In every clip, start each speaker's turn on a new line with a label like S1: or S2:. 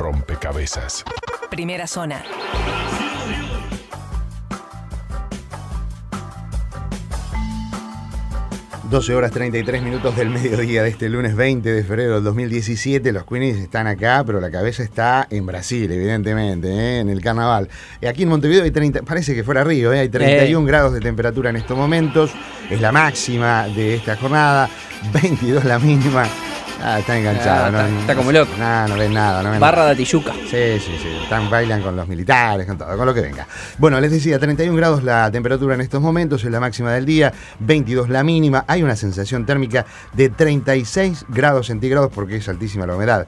S1: rompecabezas.
S2: Primera zona.
S3: (12:33) del mediodía de este lunes 20 de febrero del 2017. Los Queenies están acá, pero la cabeza está en Brasil, evidentemente, en el carnaval. Aquí en Montevideo hay 30, parece que fuera Río, hay 31 grados de temperatura en estos momentos. Es la máxima de esta jornada, 22 la mínima. Está enganchado,
S4: está como loco.
S3: No ven nada.
S4: Barra de Tijuca.
S3: Sí. Bailan con los militares, con todo, con lo que venga. Bueno, les decía, 31 grados la temperatura en estos momentos, es la máxima del día, 22 la mínima. Hay una sensación térmica de 36 grados centígrados porque es altísima la humedad,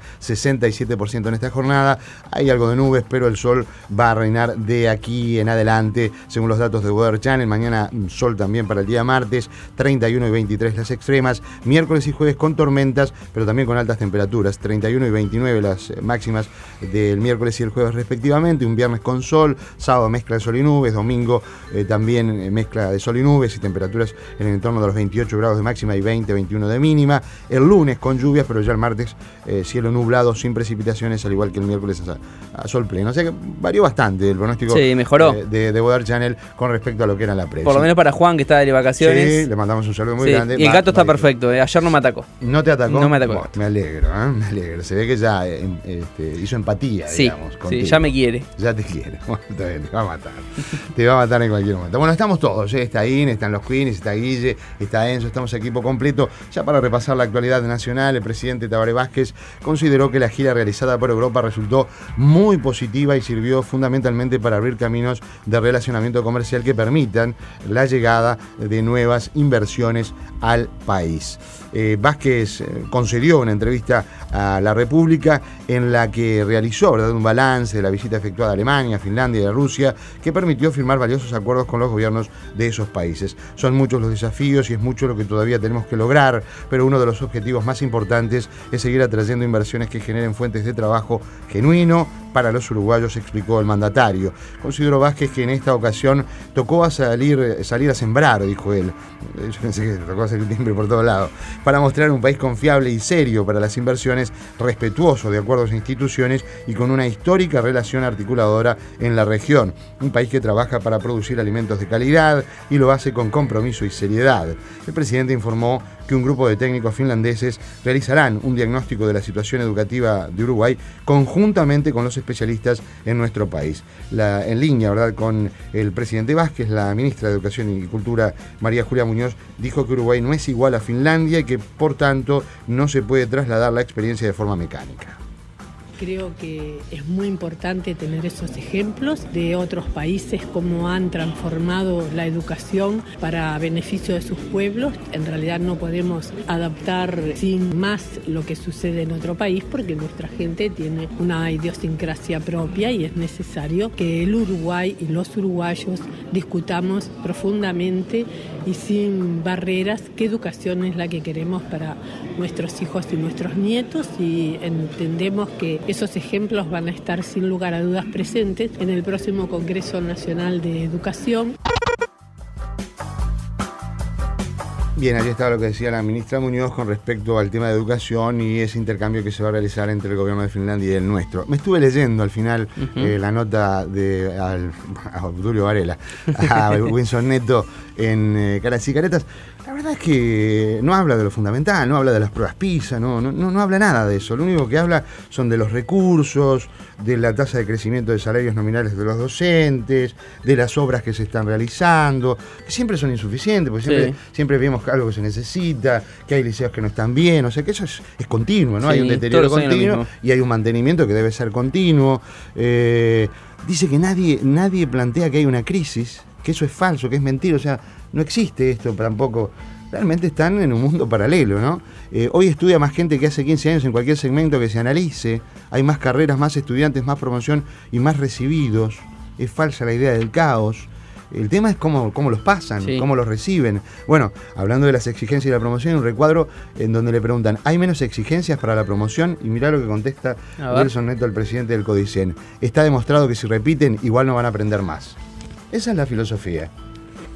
S3: 67% en esta jornada. Hay algo de nubes, pero el sol va a reinar de aquí en adelante, según los datos de Weather Channel. Mañana sol también para el día martes, 31 y 23 las extremas. Miércoles y jueves con tormentas, pero también con altas temperaturas, 31 y 29 las máximas del miércoles y el jueves respectivamente. Un viernes con sol, sábado mezcla de sol y nubes, domingo también mezcla de sol y nubes y temperaturas en el entorno de los 28 grados de máxima y 20-21 de mínima. El lunes con lluvias, pero ya el martes cielo nublado sin precipitaciones, al igual que el miércoles a sol pleno. O sea que varió bastante el pronóstico.
S4: Sí, mejoró.
S3: De Weather Channel con respecto a lo que era la prensa.
S4: Por lo menos para Juan, que está de vacaciones.
S3: Sí, le mandamos un saludo muy grande.
S4: Y el gato está perfecto, ayer no me atacó.
S3: ¿No te atacó?
S4: No me atacó.
S3: Bueno, me alegro. Se ve que ya hizo empatía, digamos.
S4: Sí, ya me quiere.
S3: Ya te quiere. Bueno, está bien, te va a matar. Te va a matar en cualquier momento. Bueno, estamos todos, está IN, están los Queenies, está Guille, está Enzo, estamos equipo completo. Ya para repasar la actualidad nacional, el presidente Tabaré Vázquez consideró que la gira realizada por Europa resultó muy positiva y sirvió fundamentalmente para abrir caminos de relacionamiento comercial que permitan la llegada de nuevas inversiones al país. Vázquez concedió una entrevista a La República en la que realizó, ¿verdad?, un balance de la visita efectuada a Alemania, Finlandia y a Rusia, que permitió firmar valiosos acuerdos con los gobiernos de esos países. Son muchos los desafíos y es mucho lo que todavía tenemos que lograr, pero uno de los objetivos más importantes es seguir atrayendo inversiones que generen fuentes de trabajo genuino para los uruguayos, explicó el mandatario. Consideró Vázquez que en esta ocasión tocó salir a sembrar, dijo él. Yo pensé que tocó hacer el timbre por todos lados, para mostrar un país confiable y serio para las inversiones, respetuoso de acuerdos e instituciones y con una histórica relación articuladora en la región. Un país que trabaja para producir alimentos de calidad y lo hace con compromiso y seriedad. El presidente informó que un grupo de técnicos finlandeses realizarán un diagnóstico de la situación educativa de Uruguay conjuntamente con los especialistas en nuestro país. En línea, ¿verdad?, con el presidente Vázquez, la ministra de Educación y Cultura, María Julia Muñoz, dijo que Uruguay no es igual a Finlandia y que, por tanto, no se puede trasladar la experiencia de forma mecánica.
S5: Creo que es muy importante tener esos ejemplos de otros países, cómo han transformado la educación para beneficio de sus pueblos. En realidad no podemos adaptar sin más lo que sucede en otro país porque nuestra gente tiene una idiosincrasia propia y es necesario que el Uruguay y los uruguayos discutamos profundamente y sin barreras qué educación es la que queremos para nuestros hijos y nuestros nietos, y entendemos que esos ejemplos van a estar sin lugar a dudas presentes en el próximo Congreso Nacional de Educación.
S3: Bien, allí estaba lo que decía la ministra Muñoz con respecto al tema de educación y ese intercambio que se va a realizar entre el gobierno de Finlandia y el nuestro. Me estuve leyendo al final la nota a Obdulio Varela, a Winston Neto en Caras y Caretas. La verdad es que no habla de lo fundamental, no habla de las pruebas PISA, no habla nada de eso. Lo único que habla son de los recursos, de la tasa de crecimiento de salarios nominales de los docentes, de las obras que se están realizando, que siempre son insuficientes, porque siempre vemos algo que se necesita, que hay liceos que no están bien, o sea que eso es continuo, ¿no? Hay un deterioro continuo y hay un mantenimiento que debe ser continuo. Dice que nadie plantea que hay una crisis, que eso es falso, que es mentira, o sea, no existe esto tampoco. Realmente están en un mundo paralelo, ¿no? Hoy estudia más gente que hace 15 años en cualquier segmento que se analice. Hay más carreras, más estudiantes, más promoción y más recibidos. Es falsa la idea del caos. El tema es cómo los pasan, cómo los reciben. Bueno, hablando de las exigencias y la promoción, un recuadro en donde le preguntan, ¿hay menos exigencias para la promoción? Y mirá lo que contesta Wilson Neto, el presidente del Codicen. Está demostrado que si repiten, igual no van a aprender más. Esa es la filosofía.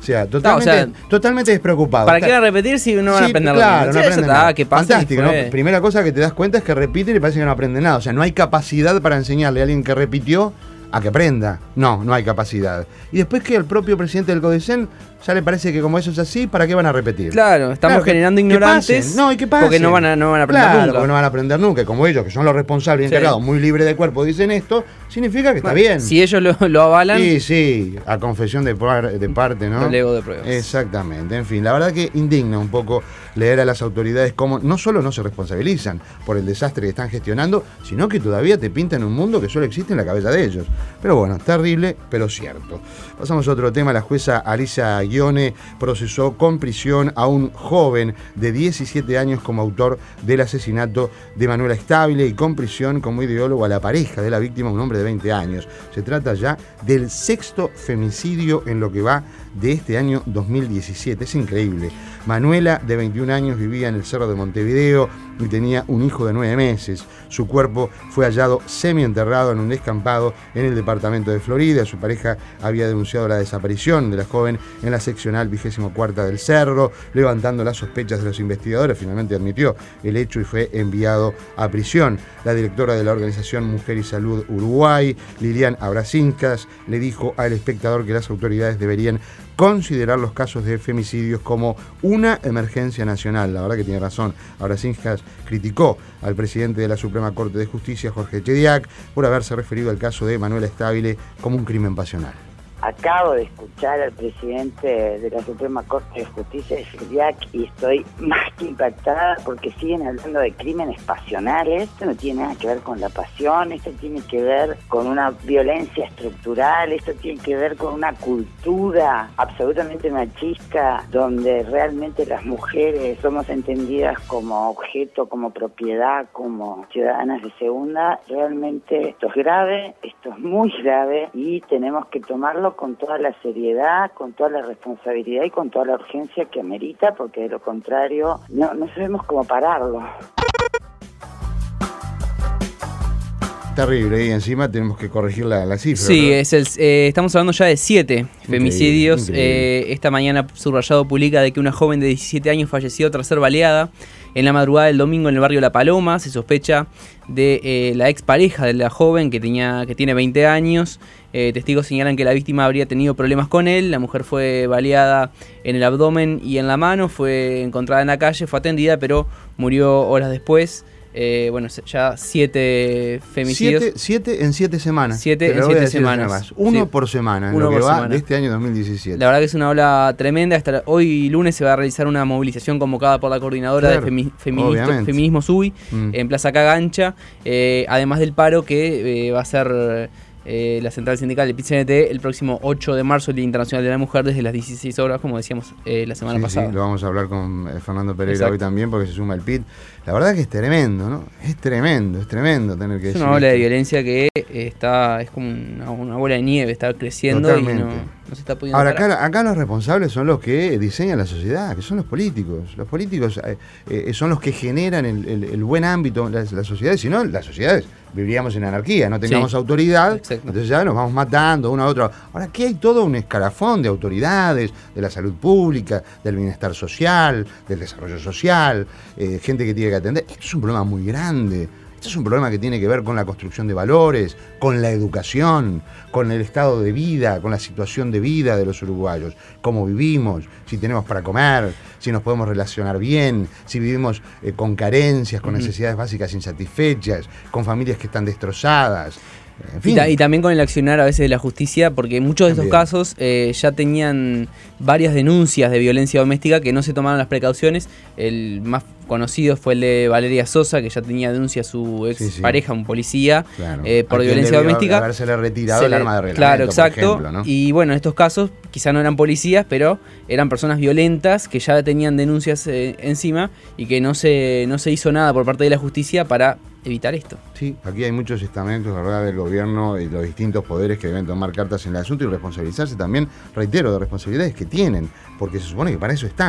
S3: sea,
S4: Claro,
S3: totalmente despreocupado.
S4: ¿Para qué van a repetir si no van a aprender nada?
S3: Claro, no aprenden nada.
S4: ¿Qué pasa?
S3: Fantástico, ¿no? Primera cosa que te das cuenta es que repiten y parece que no aprenden nada. O sea, no hay capacidad para enseñarle a alguien que repitió a que aprenda. No hay capacidad. Y después que el propio presidente del CODICEN ya le parece que como eso es así, ¿para qué van a repetir?
S4: Claro, estamos generando ignorantes.
S3: No, y que pasen.
S4: Porque no van a aprender
S3: claro,
S4: nunca.
S3: Porque no van a aprender nunca. Y como ellos, que son los responsables y encargados, muy libres de cuerpo, dicen esto, significa que está bien.
S4: Si ellos lo avalan.
S3: Sí, a confesión de parte, ¿no?
S4: El ego de pruebas.
S3: Exactamente. En fin, la verdad que indigna un poco leer a las autoridades cómo no solo no se responsabilizan por el desastre que están gestionando, sino que todavía te pintan un mundo que solo existe en la cabeza de ellos. Pero bueno, terrible, pero cierto. Pasamos a otro tema. La jueza Alicia Ghione procesó con prisión a un joven de 17 años como autor del asesinato de Manuela Stabile y con prisión como ideólogo a la pareja de la víctima, un hombre de 20 años. Se trata ya del 6º femicidio en lo que va de este año 2017. Es increíble. Manuela, de 21 años, vivía en el Cerro de Montevideo y tenía un hijo de 9 meses. Su cuerpo fue hallado semienterrado en un descampado en el departamento de Florida. Su pareja había denunciado la desaparición de la joven en la seccional 24ª del Cerro, levantando las sospechas de los investigadores. Finalmente admitió el hecho y fue enviado a prisión. La directora de la organización Mujer y Salud Uruguay, Lilian Abracincas, le dijo al espectador que las autoridades deberían considerar los casos de femicidios como una emergencia nacional. La verdad que tiene razón. Abracincas criticó al presidente de la Suprema Corte de Justicia, Jorge Chediak, por haberse referido al caso de Manuela Stabile como un crimen pasional.
S1: Acabo de escuchar al presidente de la Suprema Corte de Justicia de Chediak y estoy más que impactada porque siguen hablando de crímenes pasionales. Esto no tiene nada que ver con la pasión, esto tiene que ver con una violencia estructural, esto tiene que ver con una cultura absolutamente machista donde realmente las mujeres somos entendidas como objeto, como propiedad, como ciudadanas de segunda. Realmente esto es grave, esto es muy grave y tenemos que tomarlo con toda la seriedad, con toda la responsabilidad y con toda la urgencia que amerita, porque de lo contrario no sabemos cómo pararlo.
S3: Terrible, y encima tenemos que corregir la cifra.
S4: Sí,
S3: ¿verdad?
S4: estamos hablando ya de 7 femicidios.
S3: Increíble.
S4: Esta mañana Subrayado publica de que una joven de 17 años falleció tras ser baleada en la madrugada del domingo en el barrio La Paloma. Se sospecha de la expareja de la joven que tiene 20 años. Testigos señalan que la víctima habría tenido problemas con él. La mujer fue baleada en el abdomen y en la mano, fue encontrada en la calle, fue atendida, pero murió horas después. Bueno, ya 7 femicidios.
S3: 7 en 7 semanas.
S4: 7 en 7 semanas.
S3: Uno
S4: Sí.
S3: por semana, en
S4: Uno
S3: lo que
S4: por
S3: va
S4: semana.
S3: de este año 2017.
S4: La verdad que es una ola tremenda. Hasta hoy lunes se va a realizar una movilización convocada por la coordinadora
S3: Claro,
S4: de
S3: obviamente.
S4: Feminismo SUBI en Plaza Cagancha, además del paro que va a ser la central sindical del PIT-CNT el próximo 8 de marzo, el Día Internacional de la Mujer, desde las 16 horas, como decíamos la semana pasada.
S3: Sí, lo vamos a hablar con Fernando Pereira
S4: Exacto.
S3: hoy también, porque se suma el PIT. La verdad que es tremendo, ¿no? Es tremendo tener que
S4: Es
S3: decir
S4: una ola de
S3: esto.
S4: violencia que es como una bola de nieve, está creciendo.
S3: Totalmente.
S4: Y no se está pudiendo
S3: Ahora,
S4: parar.
S3: acá los responsables son los que diseñan la sociedad, que son los políticos. Los políticos son los que generan el buen ámbito en la sociedad. Si no, las sociedades viviríamos en anarquía, no tengamos
S4: Sí.
S3: autoridad,
S4: Exacto.
S3: entonces ya nos vamos matando uno a otro. Ahora, aquí hay todo un escalafón de autoridades, de la salud pública, del bienestar social, del desarrollo social, gente que tiene que atender. Esto es un problema muy grande. Esto es un problema que tiene que ver con la construcción de valores, con la educación, con el estado de vida, con la situación de vida de los uruguayos, cómo vivimos, si tenemos para comer, si nos podemos relacionar bien, si vivimos con carencias, con necesidades básicas insatisfechas, con familias que están destrozadas. En fin.
S4: Y también con el accionar a veces de la justicia, porque muchos de estos
S3: También.
S4: casos ya tenían varias denuncias de violencia doméstica que no se tomaron las precauciones. El más conocido fue el de Valeria Sosa, que ya tenía denuncia a su ex
S3: Sí.
S4: pareja, un policía,
S3: Claro.
S4: por
S3: A quien
S4: violencia
S3: debió
S4: doméstica.
S3: habérsele retirado
S4: Se
S3: el
S4: le-
S3: arma de reglamento,
S4: Claro, exacto.
S3: por ejemplo, ¿no?
S4: Y bueno, en estos casos quizá no eran policías, pero eran personas violentas que ya tenían denuncias encima y que no se hizo nada por parte de la justicia para evitar esto.
S3: Sí, aquí hay muchos estamentos, ¿verdad?, del gobierno y los distintos poderes que deben tomar cartas en el asunto y responsabilizarse también, reitero, de responsabilidades que tienen, porque se supone que para eso están.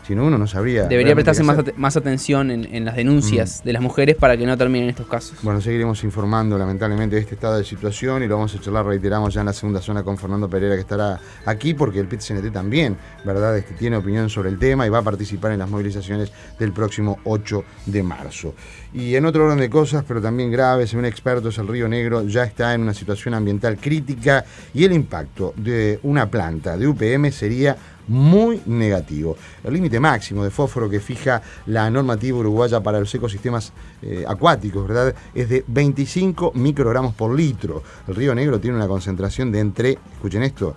S3: Si no, uno no sabría.
S4: Debería prestarse más atención en las denuncias de las mujeres para que no terminen estos casos.
S3: Bueno, seguiremos informando lamentablemente de este estado de situación y lo vamos a charlar, reiteramos, ya en la segunda zona con Fernando Pereira, que estará aquí porque el PIT-CNT también, ¿verdad? Tiene opinión sobre el tema y va a participar en las movilizaciones del próximo 8 de marzo. Y en otro orden de cosas, pero también graves, según expertos, el Río Negro ya está en una situación ambiental crítica y el impacto de una planta de UPM sería muy negativo. El límite máximo de fósforo que fija la normativa uruguaya para los ecosistemas acuáticos, ¿verdad?, es de 25 microgramos por litro. El Río Negro tiene una concentración de entre, escuchen esto,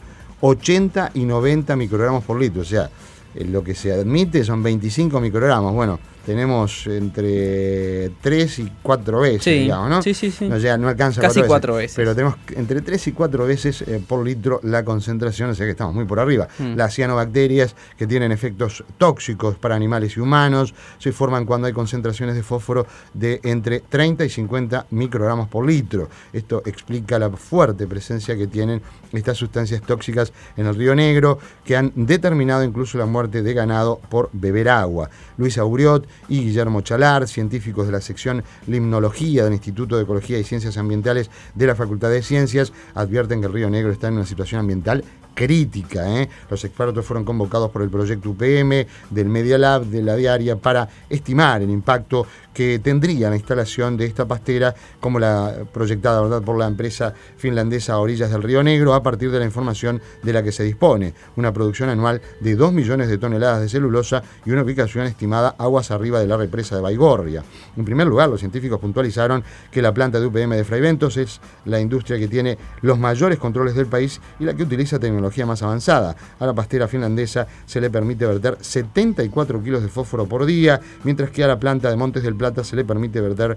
S3: 80 y 90 microgramos por litro. O sea, lo que se admite son 25 microgramos. Bueno, tenemos entre 3 y 4 veces, digamos, ¿no?
S4: Sí.
S3: No alcanza
S4: casi 4 veces.
S3: Pero tenemos entre 3 y 4 veces por litro la concentración, o sea que estamos muy por arriba. Las cianobacterias, que tienen efectos tóxicos para animales y humanos, se forman cuando hay concentraciones de fósforo de entre 30 y 50 microgramos por litro. Esto explica la fuerte presencia que tienen estas sustancias tóxicas en el Río Negro, que han determinado incluso la muerte de ganado por beber agua. Luis Auriot y Guillermo Chalar, científicos de la sección Limnología del Instituto de Ecología y Ciencias Ambientales de la Facultad de Ciencias, advierten que el Río Negro está en una situación ambiental crítica. Los expertos fueron convocados por el proyecto UPM, del Media Lab, de la Diaria, para estimar el impacto que tendría la instalación de esta pastera, como la proyectada, ¿verdad?, por la empresa finlandesa a orillas del Río Negro, a partir de la información de la que se dispone. Una producción anual de 2 millones de toneladas de celulosa y una ubicación estimada aguas arriba de la represa de Baigorria. En primer lugar, los científicos puntualizaron que la planta de UPM de Fray Bentos es la industria que tiene los mayores controles del país y la que utiliza tecnología más avanzada. A la pastera finlandesa se le permite verter 74 kilos de fósforo por día, mientras que a la planta de Montes del Plata se le permite verter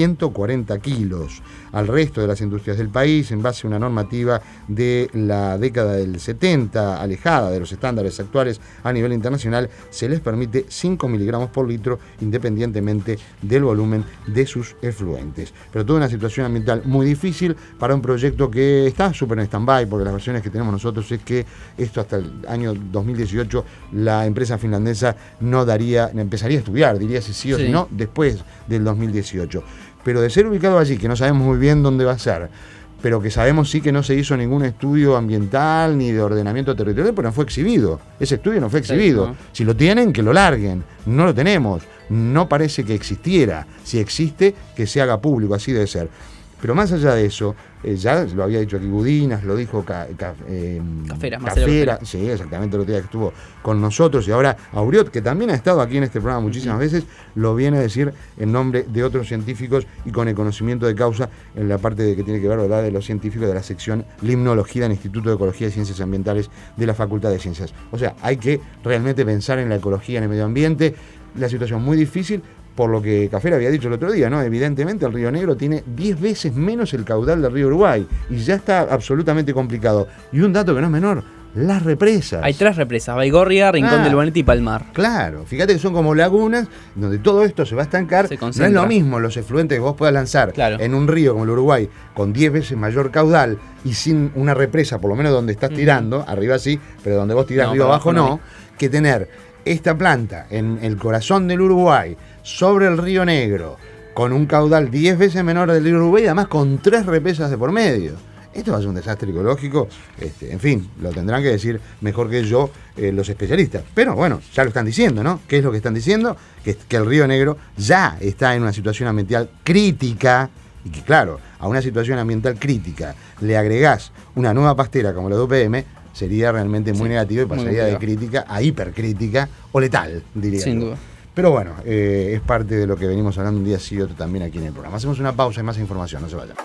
S3: 140 kilos. Al resto de las industrias del país, en base a una normativa de la década del 70, alejada de los estándares actuales a nivel internacional, se les permite 5 miligramos por litro, independientemente del volumen de sus efluentes. Pero toda una situación ambiental muy difícil para un proyecto que está súper en stand-by, porque las versiones que tenemos nosotros es que esto hasta el año 2018 la empresa finlandesa no empezaría a estudiar, diría si sí o si no, después del 2018. Pero de ser ubicado allí, que no sabemos muy bien dónde va a ser, pero que sabemos sí que no se hizo ningún estudio ambiental ni de ordenamiento territorial, pero no fue exhibido. Ese estudio no fue exhibido. Sí, ¿no? Si lo tienen, que lo larguen. No lo tenemos. No parece que existiera. Si existe, que se haga público, así debe ser. Pero más allá de eso, ya lo había dicho aquí Budinas, lo dijo Cafera, sí, exactamente, el otro día que estuvo con nosotros, y ahora Auriot, que también ha estado aquí en este programa muchísimas veces, lo viene a decir en nombre de otros científicos y con el conocimiento de causa en la parte de que tiene que ver, ¿verdad?, de los científicos de la sección Limnología del Instituto de Ecología y Ciencias Ambientales de la Facultad de Ciencias. O sea, hay que realmente pensar en la ecología, en el medio ambiente. La situación muy difícil, por lo que Cafera había dicho el otro día, ¿no? Evidentemente el Río Negro tiene 10 veces menos el caudal del río Uruguay y ya está absolutamente complicado. Y un dato que no es menor, las represas.
S4: Hay 3 represas: Baigorria, Rincón del Bonete y Palmar.
S3: Claro, fíjate que son como lagunas donde todo esto se va a estancar. No es lo mismo los efluentes que vos puedas lanzar en un río como el Uruguay con 10 veces mayor caudal y sin una represa, por lo menos donde estás tirando, arriba sí, pero donde vos tirás río abajo no, que tener esta planta en el corazón del Uruguay, sobre el Río Negro, con un caudal 10 veces menor del río Uruguay, además con 3 represas de por medio. Esto va a ser un desastre ecológico, en fin, lo tendrán que decir mejor que yo los especialistas. Pero bueno, ya lo están diciendo, ¿no? ¿Qué es lo que están diciendo? Que el Río Negro ya está en una situación ambiental crítica, y que claro, a una situación ambiental crítica le agregás una nueva pastera como la de UPM, sería realmente muy negativo y pasaría de crítica a hipercrítica o letal, diría.
S4: Sin duda.
S3: Pero bueno, es parte de lo que venimos hablando un día sí y otro también aquí en el programa. Hacemos una pausa y más información, no se vayan.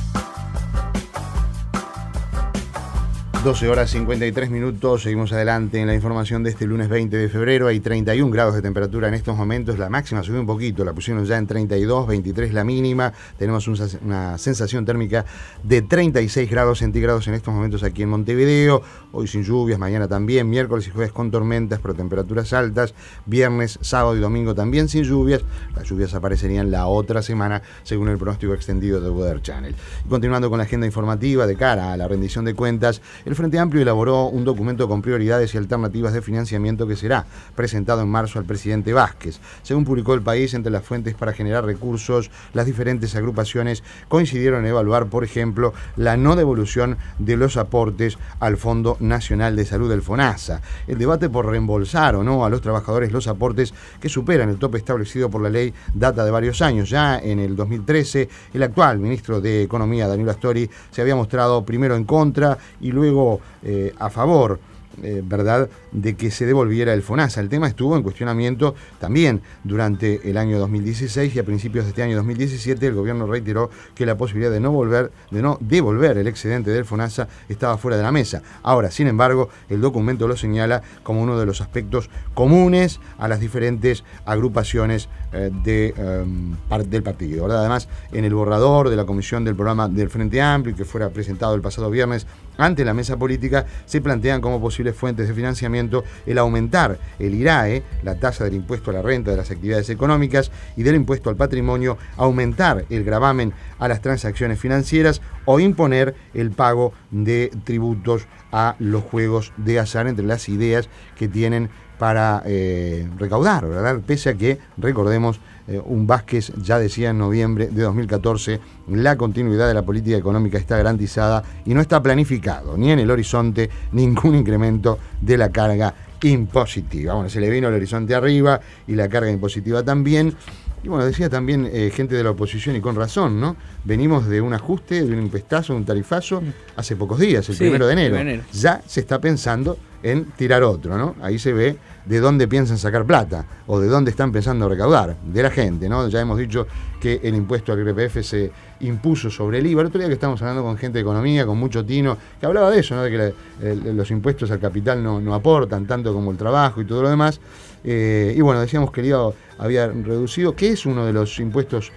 S3: 12 horas 53 minutos, seguimos adelante en la información de este lunes 20 de febrero. Hay 31 grados de temperatura en estos momentos, la máxima subió un poquito, la pusieron ya en 32, 23 la mínima. Tenemos una sensación térmica de 36 grados centígrados en estos momentos aquí en Montevideo. Hoy sin lluvias, mañana también, miércoles y jueves con tormentas, pero temperaturas altas. Viernes, sábado y domingo también sin lluvias. Las lluvias aparecerían la otra semana, según el pronóstico extendido de Weather Channel. Y continuando con la agenda informativa de cara a la rendición de cuentas, el Frente Amplio elaboró un documento con prioridades y alternativas de financiamiento que será presentado en marzo al presidente Vázquez. Según publicó El País, entre las fuentes para generar recursos, las diferentes agrupaciones coincidieron en evaluar, por ejemplo, la no devolución de los aportes al Fondo Nacional de Salud del FONASA. El debate por reembolsar o no a los trabajadores los aportes que superan el tope establecido por la ley data de varios años. Ya en el 2013, el actual ministro de Economía, Daniel Astori, se había mostrado primero en contra y luego a favor, ¿verdad?, de que se devolviera el FONASA. El tema estuvo en cuestionamiento también durante el año 2016 y a principios de este año 2017 el gobierno reiteró que la posibilidad de no devolver el excedente del FONASA estaba fuera de la mesa. Ahora, sin embargo, el documento lo señala como uno de los aspectos comunes a las diferentes agrupaciones del partido, ¿verdad? Además, en el borrador de la comisión del programa del Frente Amplio, que fuera presentado el pasado viernes ante la mesa política, se plantean como posibles fuentes de financiamiento el aumentar el IRAE, la tasa del impuesto a la renta de las actividades económicas, y del impuesto al patrimonio, aumentar el gravamen a las transacciones financieras o imponer el pago de tributos a los juegos de azar, entre las ideas que tienen para recaudar, ¿verdad? Pese a que, recordemos, un Vázquez ya decía en noviembre de 2014, la continuidad de la política económica está garantizada y no está planificado ni en el horizonte ningún incremento de la carga impositiva. Bueno, se le vino el horizonte arriba y la carga impositiva también. Y bueno, decía también gente de la oposición, y con razón, ¿no? Venimos de un ajuste, de un impuestazo, de un tarifazo, hace pocos días, el 1 de enero. Ya se está pensando en tirar otro, ¿no? Ahí se ve de dónde piensan sacar plata, o de dónde están pensando recaudar, de la gente, ¿no? Ya hemos dicho que el impuesto al IRPF se impuso sobre el IVA. El otro día que estábamos hablando con gente de economía, con mucho tino, que hablaba de eso, ¿no? De que los impuestos al capital no aportan tanto como el trabajo y todo lo demás. Y bueno, decíamos que el IVA había reducido, que es uno de los impuestos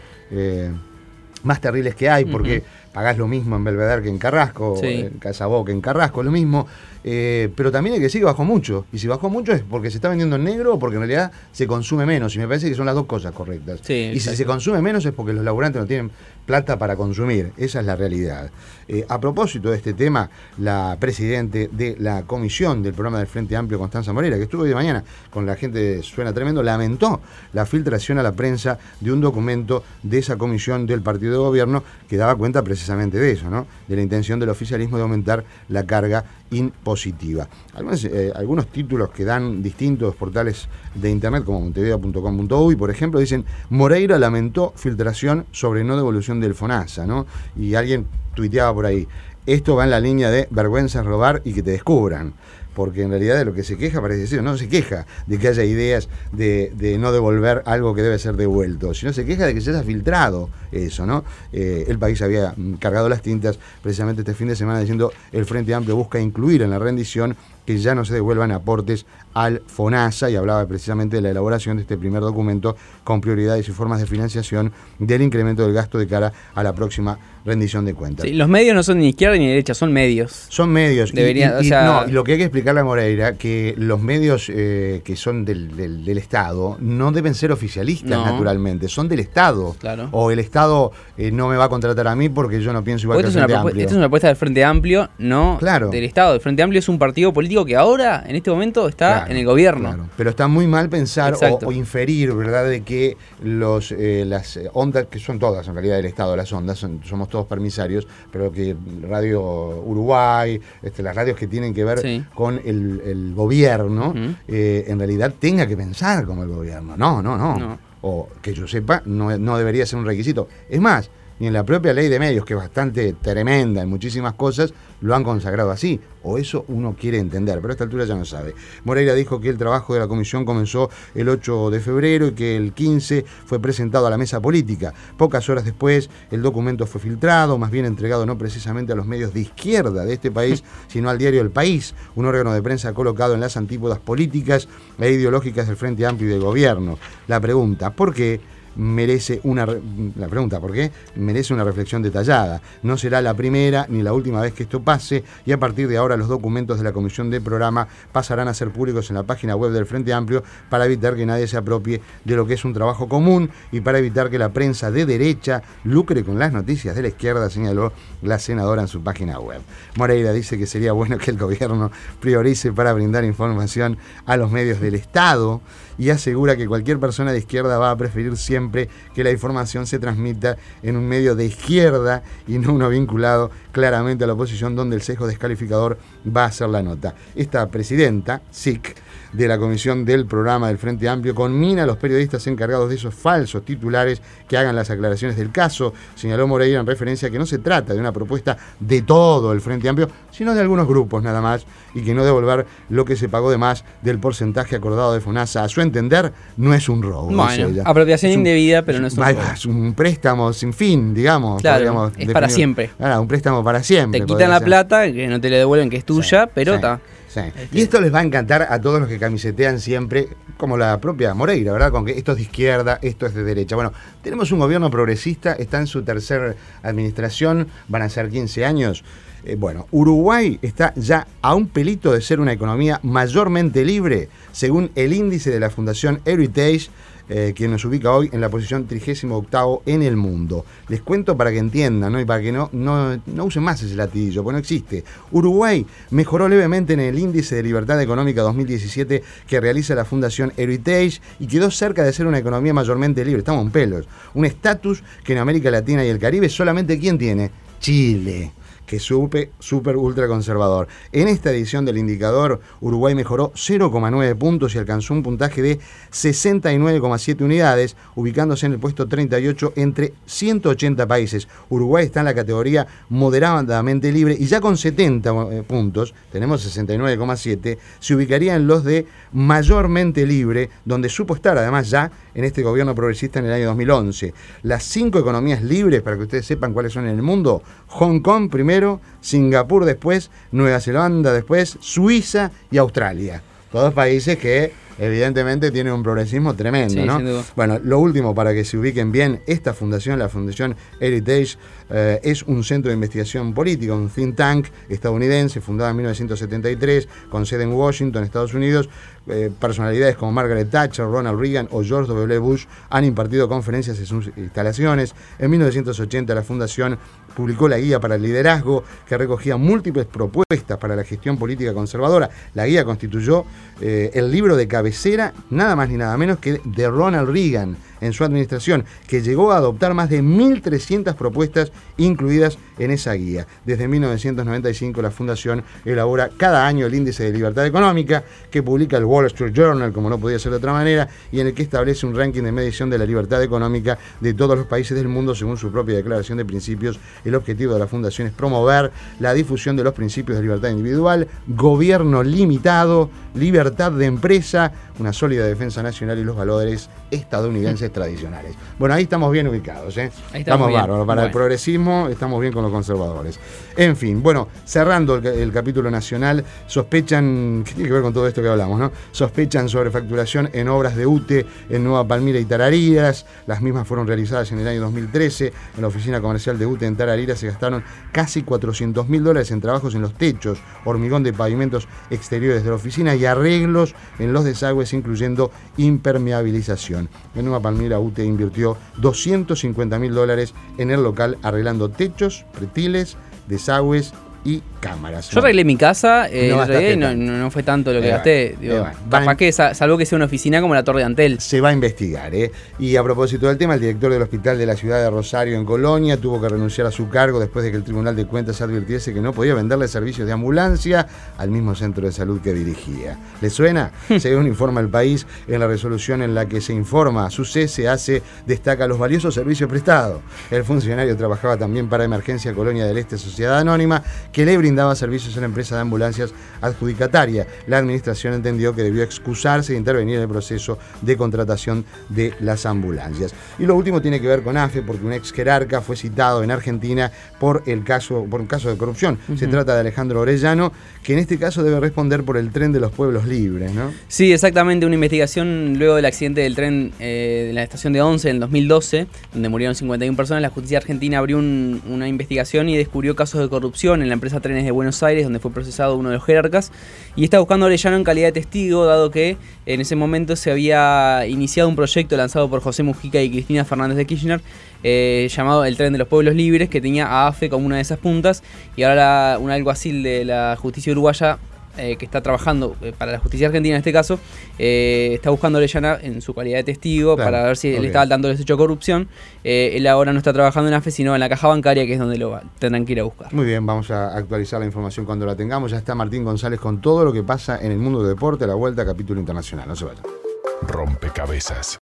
S3: más terribles que hay, porque pagás lo mismo en Belvedere que en Carrasco, sí, en Casabó que en Carrasco, lo mismo. Pero también hay que decir que bajó mucho. Y si bajó mucho es porque se está vendiendo en negro o porque en realidad se consume menos. Y me parece que son las dos cosas correctas. Sí, y si se consume menos es porque los laburantes no tienen plata para consumir. Esa es la realidad. A propósito de este tema, la presidente de la comisión del programa del Frente Amplio, Constanza Moreira, que estuvo hoy de mañana con la gente de Suena Tremendo, lamentó la filtración a la prensa de un documento de esa comisión del partido de gobierno que daba cuenta precisamente de eso, ¿no? De la intención del oficialismo de aumentar la carga impositiva. Algunos títulos que dan distintos portales de internet como montevideo.com.uy, por ejemplo, dicen: Moreira lamentó filtración sobre no devolución del FONASA, ¿no? Y alguien tuiteaba por ahí: esto va en la línea de vergüenza robar y que te descubran. Porque en realidad de lo que se queja, parece decir, no se queja de que haya ideas de no devolver algo que debe ser devuelto, sino se queja de que se haya filtrado eso, ¿no? El País había cargado las tintas precisamente este fin de semana diciendo: el Frente Amplio busca incluir en la rendición que ya no se devuelvan aportes al FONASA, y hablaba precisamente de la elaboración de este primer documento con prioridades y formas de financiación del incremento del gasto de cara a la próxima rendición de cuentas. Sí,
S4: los medios no son ni izquierda ni derecha, son medios.
S3: Son medios.
S4: Debería,
S3: y lo que hay que explicarle a Moreira, que los medios que son del Estado no deben ser oficialistas, naturalmente, son del Estado.
S4: Claro.
S3: O el Estado no me va a contratar a mí porque yo no pienso igual que el Frente Amplio.
S4: Esta es una apuesta del Frente Amplio, no del Estado. El Frente Amplio es un partido político que ahora, en este momento, está en el gobierno. Claro.
S3: Pero está muy mal pensar o inferir, ¿verdad?, de que las ondas, que son todas en realidad del Estado, las ondas, somos todos permisarios, pero que Radio Uruguay, las radios que tienen que ver con el gobierno, en realidad tenga que pensar como el gobierno. No. O que yo sepa, no debería ser un requisito. Es más, ni en la propia ley de medios, que es bastante tremenda en muchísimas cosas, lo han consagrado así, o eso uno quiere entender, pero a esta altura ya no sabe. Moreira dijo que el trabajo de la comisión comenzó el 8 de febrero y que el 15 fue presentado a la mesa política. Pocas horas después, el documento fue filtrado, más bien entregado no precisamente a los medios de izquierda de este país, sino al diario El País, un órgano de prensa colocado en las antípodas políticas e ideológicas del Frente Amplio y del gobierno. La pregunta: ¿por qué merece la pregunta, ¿por qué? Merece una reflexión detallada. No será la primera ni la última vez que esto pase, y a partir de ahora los documentos de la comisión de programa pasarán a ser públicos en la página web del Frente Amplio para evitar que nadie se apropie de lo que es un trabajo común y para evitar que la prensa de derecha lucre con las noticias de la izquierda, señaló la senadora en su página web. Moreira dice que sería bueno que el gobierno priorice para brindar información a los medios del Estado y asegura que cualquier persona de izquierda va a preferir siempre que la información se transmita en un medio de izquierda y no uno vinculado claramente a la oposición, donde el sesgo descalificador va a ser la nota. Esta presidenta, SIC, de la comisión del programa del Frente Amplio, conmina a los periodistas encargados de esos falsos titulares que hagan las aclaraciones del caso. Señaló Moreira en referencia a que no se trata de una propuesta de todo el Frente Amplio, sino de algunos grupos nada más, y que no devolver lo que se pagó de más del porcentaje acordado de FONASA. A su entender, no es un robo.
S4: Bueno, apropiación indebida, pero no es un robo.
S3: Es un préstamo sin fin, digamos.
S4: Claro, es para siempre.
S3: Un préstamo para siempre.
S4: Te quitan la plata, que no te la devuelven, que es tuya, sí, pero está.
S3: Sí. Y esto les va a encantar a todos los que camisetean siempre, como la propia Moreira, ¿verdad? Con que esto es de izquierda, esto es de derecha. Bueno, tenemos un gobierno progresista, está en su tercera administración, van a ser 15 años. Uruguay está ya a un pelito de ser una economía mayormente libre, según el índice de la Fundación Heritage, quien nos ubica hoy en la posición 38º en el mundo. Les cuento para que entiendan, ¿no? Y para que no usen más ese latiguillo, porque no existe. Uruguay mejoró levemente en el índice de libertad económica 2017 que realiza la Fundación Heritage y quedó cerca de ser una economía mayormente libre. Estamos en pelos. Un estatus que en América Latina y el Caribe solamente ¿quién tiene? Chile, que es súper ultra conservador. En esta edición del indicador, Uruguay mejoró 0,9 puntos y alcanzó un puntaje de 69,7 unidades, ubicándose en el puesto 38 entre 180 países. Uruguay está en la categoría moderadamente libre y ya con 70 puntos, tenemos 69,7, se ubicaría en los de mayormente libre, donde supo estar además ya en este gobierno progresista en el año 2011. Las 5 economías libres, para que ustedes sepan cuáles son en el mundo: Hong Kong primero, Singapur después, Nueva Zelanda después, Suiza y Australia. Todos países que evidentemente tienen un progresismo tremendo, sí, ¿no? Bueno, lo último, para que se ubiquen bien, esta fundación, la Fundación Heritage, es un centro de investigación política, un think tank estadounidense, fundada en 1973, con sede en Washington, Estados Unidos. Personalidades como Margaret Thatcher, Ronald Reagan o George W. Bush han impartido conferencias en sus instalaciones. En 1980 la fundación publicó la Guía para el Liderazgo, que recogía múltiples propuestas para la gestión política conservadora. La guía constituyó el libro de cabecera, nada más ni nada menos que de Ronald Reagan en su administración, que llegó a adoptar más de 1.300 propuestas incluidas en esa guía. Desde 1995 la Fundación elabora cada año el Índice de Libertad Económica, que publica el Wall Street Journal, como no podía ser de otra manera, y en el que establece un ranking de medición de la libertad económica de todos los países del mundo según su propia declaración de principios. El objetivo de la Fundación es promover la difusión de los principios de libertad individual, gobierno limitado, libertad de empresa, una sólida defensa nacional y los valores estadounidenses tradicionales. Bueno, ahí estamos bien ubicados, ¿eh? Estamos bárbaros. Para el progresismo estamos bien con los conservadores. En fin, bueno, cerrando el capítulo nacional, sospechan, ¿qué tiene que ver con todo esto que hablamos, no? Sospechan sobrefacturación en obras de UTE en Nueva Palmira y Tarariras. Las mismas fueron realizadas en el año 2013. En la oficina comercial de UTE en Tarariras se gastaron casi $400.000 en trabajos en los techos, hormigón de pavimentos exteriores de la oficina y arreglos en los desagües, incluyendo impermeabilización. En Nueva Palmira, UTE invirtió $250.000 en el local arreglando techos, pretiles, desagües y cámaras.
S4: Yo arreglé mi casa, no fue tanto lo que gasté. Capaz que, salvo que sea una oficina como la Torre de Antel.
S3: Se va a investigar, ¿eh? Y a propósito del tema, el director del hospital de la ciudad de Rosario, en Colonia, tuvo que renunciar a su cargo después de que el Tribunal de Cuentas advirtiese que no podía venderle servicios de ambulancia al mismo centro de salud que dirigía. ¿Le suena? Según informa El País, en la resolución en la que se informa su cese, destaca los valiosos servicios prestados. El funcionario trabajaba también para Emergencia Colonia del Este, sociedad anónima, que que le brindaba servicios a la empresa de ambulancias adjudicataria. La administración entendió que debió excusarse e intervenir en el proceso de contratación de las ambulancias. Y lo último tiene que ver con AFE, porque un ex jerarca fue citado en Argentina por un caso de corrupción. Se trata de Alejandro Orellano, que en este caso debe responder por el tren de los pueblos libres, ¿no?
S4: Sí, exactamente, una investigación luego del accidente del tren de la estación de Once en el 2012, donde murieron 51 personas. La justicia argentina abrió una investigación y descubrió casos de corrupción en la empresa Trenes de Buenos Aires, donde fue procesado uno de los jerarcas, y está buscando a Orellano en calidad de testigo, dado que en ese momento se había iniciado un proyecto lanzado por José Mujica y Cristina Fernández de Kirchner, llamado el Tren de los Pueblos Libres, que tenía a AFE como una de esas puntas, y ahora un alguacil de la justicia uruguaya, que está trabajando para la justicia argentina en este caso, está buscando a Orellana en su calidad de testigo, claro, para ver si él estaba al tanto de ese hecho de corrupción. Él ahora no está trabajando en AFE, sino en la caja bancaria, que es donde lo tendrán que ir a buscar.
S3: Muy bien, vamos a actualizar la información cuando la tengamos. Ya está Martín González con todo lo que pasa en el mundo del deporte. A la vuelta, capítulo internacional. No se vayan.
S2: Rompecabezas.